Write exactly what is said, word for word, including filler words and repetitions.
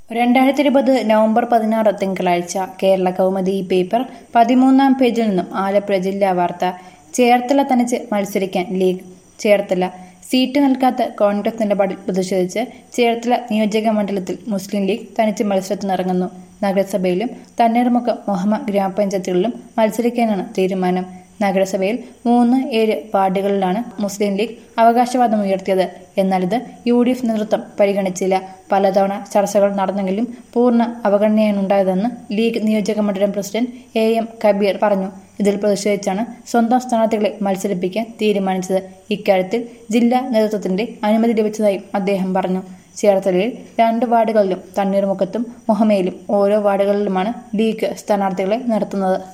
രണ്ടായിരത്തി ഇരുപത് നവംബർ പതിനാറ് തിങ്കളാഴ്ച കേരള കൗമുദി പേപ്പർ പതിമൂന്നാം പേജിൽ നിന്നും ആലപ്പുഴ ജില്ലാ വാർത്ത. ചേർത്തല തനിച്ച് മത്സരിക്കാൻ ലീഗ്. ചേർത്തല സീറ്റ് നൽകാത്ത കോൺഗ്രസ് നിലപാടിൽ പ്രതിഷേധിച്ച് ചേർത്തല നിയോജക മണ്ഡലത്തിൽ മുസ്ലിം ലീഗ് തനിച്ച് മത്സരത്തിനിറങ്ങുന്നു. നഗരസഭയിലും തണ്ണീർമുക്കം മുഹമ്മ ഗ്രാമപഞ്ചായത്തുകളിലും മത്സരിക്കാനാണ് തീരുമാനം. നഗരസഭയിൽ മൂന്ന് ഏഴ് വാർഡുകളിലാണ് മുസ്ലിം ലീഗ് അവകാശവാദം ഉയർത്തിയത്. എന്നാൽ ഇത് യു ഡി എഫ് നേതൃത്വം പരിഗണിച്ചില്ല. പലതവണ ചർച്ചകൾ നടന്നെങ്കിലും പൂർണ്ണ അവഗണനയാണുണ്ടായതെന്ന് ലീഗ് നിയോജക മണ്ഡലം പ്രസിഡന്റ് എ എം കബീർ പറഞ്ഞു. ഇതിൽ പ്രതിഷേധിച്ചാണ് സ്വന്തം സ്ഥാനാർത്ഥികളെ മത്സരിപ്പിക്കാൻ തീരുമാനിച്ചത്. ഇക്കാര്യത്തിൽ ജില്ലാ നേതൃത്വത്തിന്റെ അനുമതി ലഭിച്ചതായും അദ്ദേഹം പറഞ്ഞു. ചേർത്തലയിൽ രണ്ട് വാർഡുകളിലും തണ്ണീർമുക്കത്തും മുഹമ്മയിലും ഓരോ വാർഡുകളിലുമാണ് ലീഗ് സ്ഥാനാർത്ഥികളെ നിർത്തുന്നത്.